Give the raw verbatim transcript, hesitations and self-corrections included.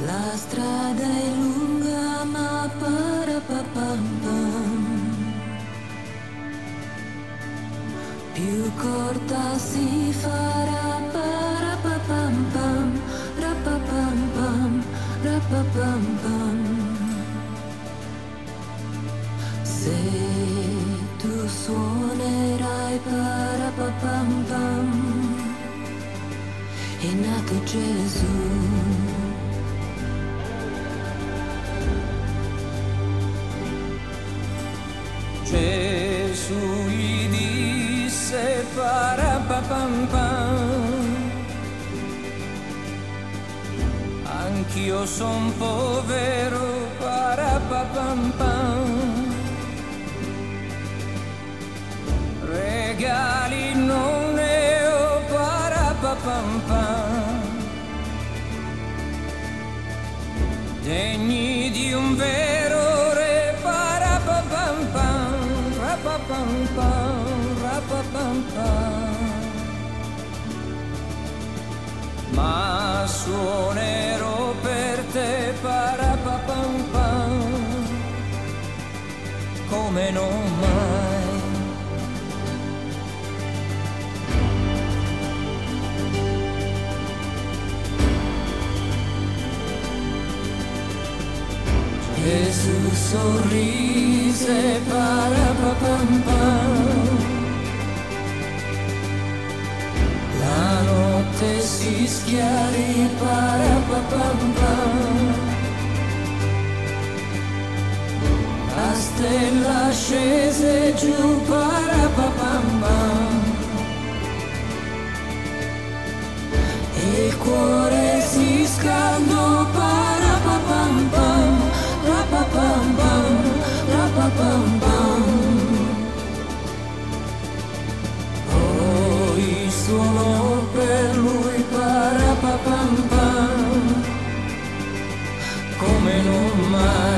La strada è lunga ma parapapam pam, più corta si farà parapapam pam, rapapam pam, rapapam pam. Se tu suonerai parapapam pam, è nato Gesù. Gesù gli disse parapapam pam, anch'io son povero parapapam pam, regali non ne ho parapapam pam, degni di un vero re parapapam pam, rapapam pam, rapapam pam. Ma suonerò per te parapapam pam, come non mai. Gesù sorrise parapapam pam, la notte si schiarì parapapam pam, la stella scese giù parapapam pam, e il cuore si scaldò parapapam pam, rapapam pam, rapapam pam. Poi suonò per lui parapapam pam, come non mai.